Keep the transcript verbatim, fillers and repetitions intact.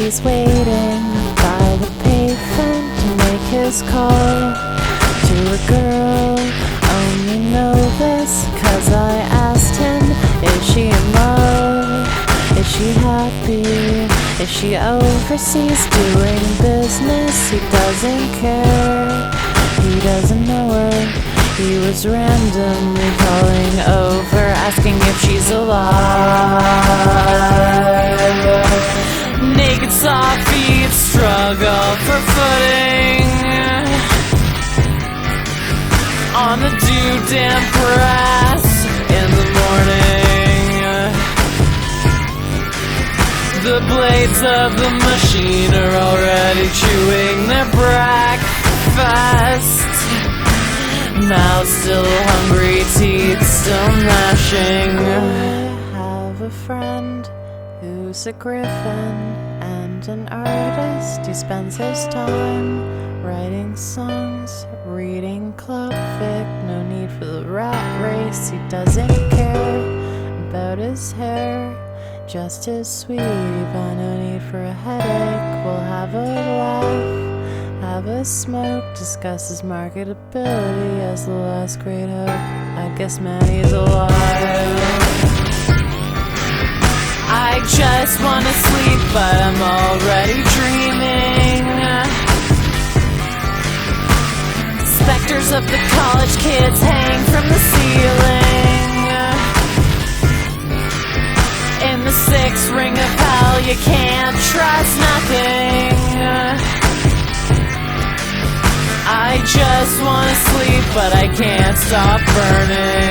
he's waiting by the pavement to make his call to a girl. Only know this 'cause I asked him, is she in love? Is she happy? Is she overseas doing business? He doesn't care. He doesn't know her. He was randomly calling over, asking if she's alive. Naked soft feet struggle for footing on the dew damp grass in the morning. The blades of the machine are already chewing their breakfast. Mouth still hungry, teeth still gnashing. I have a friend who's a griffin and an artist. He spends his time writing songs, reading club fic. No need for the rat race. He doesn't care about his hair, just his sweetie pie. No need for a headache. We'll have a laugh, have a smoke, discuss his marketability as the last great hope. I guess Manny's alive. I just wanna sleep, but I'm already dreaming. Specters of the college kids hang from the ceiling. In the sixth ring of hell, you can't trust nothing. I just wanna sleep, but I can't stop burning.